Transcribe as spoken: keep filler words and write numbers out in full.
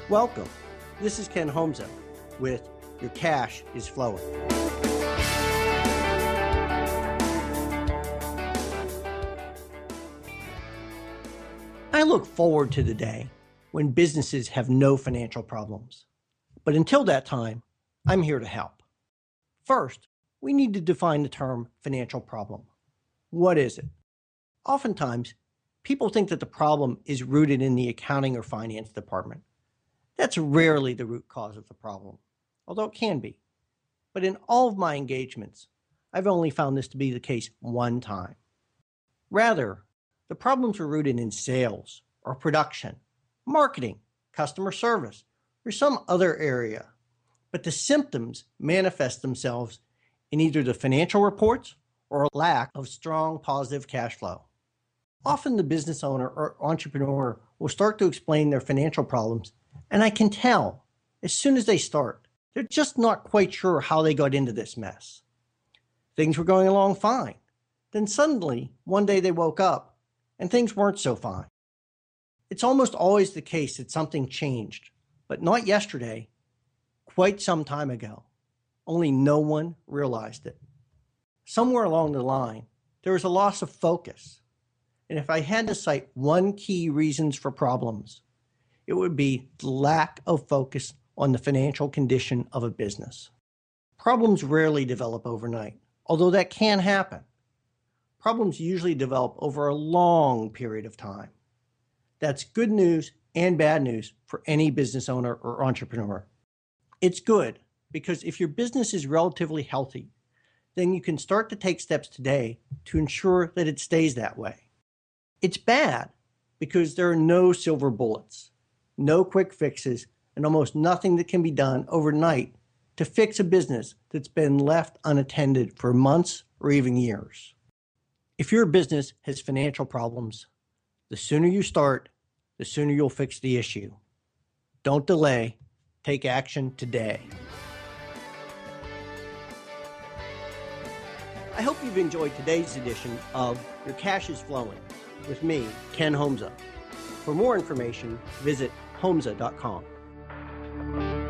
Welcome. This is Ken Homza with Your Cash is Flowing. I look forward to the day when businesses have no financial problems. But until that time, I'm here to help. First, we need to define the term financial problem. What is it? Oftentimes, people think that the problem is rooted in the accounting or finance department. That's rarely the root cause of the problem, although it can be. But in all of my engagements, I've only found this to be the case one time. Rather, the problems are rooted in sales or production, marketing, customer service, or some other area. But the symptoms manifest themselves in either the financial reports or a lack of strong positive cash flow. Often the business owner or entrepreneur will start to explain their financial problems, and I can tell as soon as they start, they're just not quite sure how they got into this mess. Things were going along fine. Then suddenly, one day they woke up and things weren't so fine. It's almost always the case that something changed, but not yesterday, quite some time ago. Only no one realized it. Somewhere along the line, there was a loss of focus. And if I had to cite one key reasons for problems, it would be the lack of focus on the financial condition of a business. Problems rarely develop overnight, although that can happen. Problems usually develop over a long period of time. That's good news and bad news for any business owner or entrepreneur. It's good because if your business is relatively healthy, then you can start to take steps today to ensure that it stays that way. It's bad because there are no silver bullets, no quick fixes, and almost nothing that can be done overnight to fix a business that's been left unattended for months or even years. If your business has financial problems, the sooner you start, the sooner you'll fix the issue. Don't delay. Take action today. I hope you've enjoyed today's edition of Your Cash is Flowing with me, Ken Homza. For more information, visit homza dot com.